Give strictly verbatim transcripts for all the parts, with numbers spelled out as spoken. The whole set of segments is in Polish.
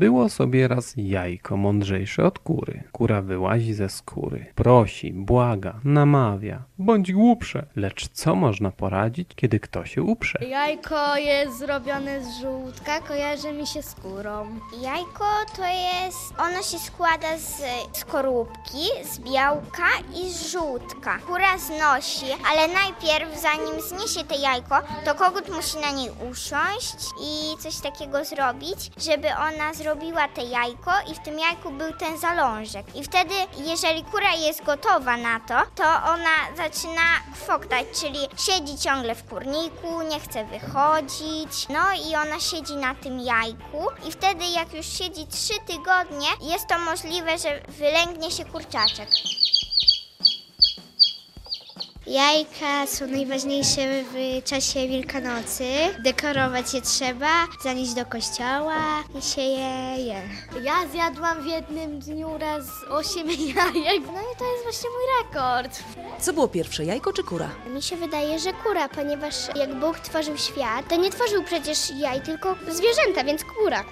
Było sobie raz jajko mądrzejsze od kury. Kura wyłazi ze skóry. Prosi, błaga, namawia. Bądź głupsze. Lecz co można poradzić, kiedy kto się uprze? Jajko jest zrobione z żółtka, kojarzy mi się z kurą. Jajko to jest, ono się składa z skorupki, z białka i z żółtka. Kura znosi, ale najpierw zanim zniesie te jajko, to kogut musi na niej usiąść i coś takiego zrobić, żeby ona zrobiła te jajko i w tym jajku był ten zalążek. I wtedy, jeżeli kura jest gotowa na to, to ona zaczyna kwoktać, czyli siedzi ciągle w kurniku, nie chce wychodzić, no i ona siedzi na tym jajku i wtedy jak już siedzi trzy tygodnie, jest to możliwe, że wylęgnie się kurczaczek. Jajka są najważniejsze w czasie Wielkanocy. Dekorować je trzeba, zanieść do kościoła i się je je. Ja zjadłam w jednym dniu raz osiem jajek. No i to jest właśnie mój rekord. Co było pierwsze, jajko czy kura? Mi się wydaje, że kura, ponieważ jak Bóg tworzył świat, to nie tworzył przecież jaj, tylko zwierzęta, więc kura.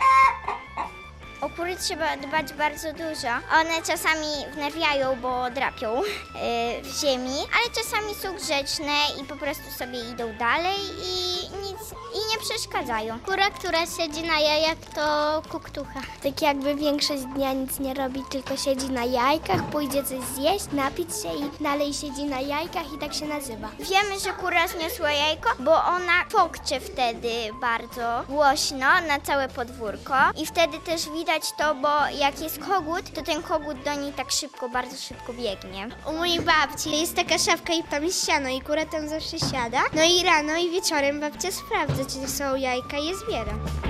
O kury trzeba dbać bardzo dużo. One czasami wnerwiają, bo drapią yy, w ziemi, ale czasami są grzeczne i po prostu sobie idą dalej i nic i nie przeszkadzają. Kura, która siedzi na jajach, to kuktucha. Tak jakby większość dnia nic nie robi, tylko siedzi na jajkach, pójdzie coś zjeść, napić się i dalej siedzi na jajkach i tak się nazywa. Wiemy, że kura zniosła jajko, bo ona kwokcze wtedy bardzo głośno na całe podwórko i wtedy też widać to, bo jak jest kogut, to ten kogut do niej tak szybko, bardzo szybko biegnie. U mojej babci jest taka szafka i tam jest siano i kura tam zawsze siada. No i rano i wieczorem babcia sprawdza, czy są jajka i je zbiera.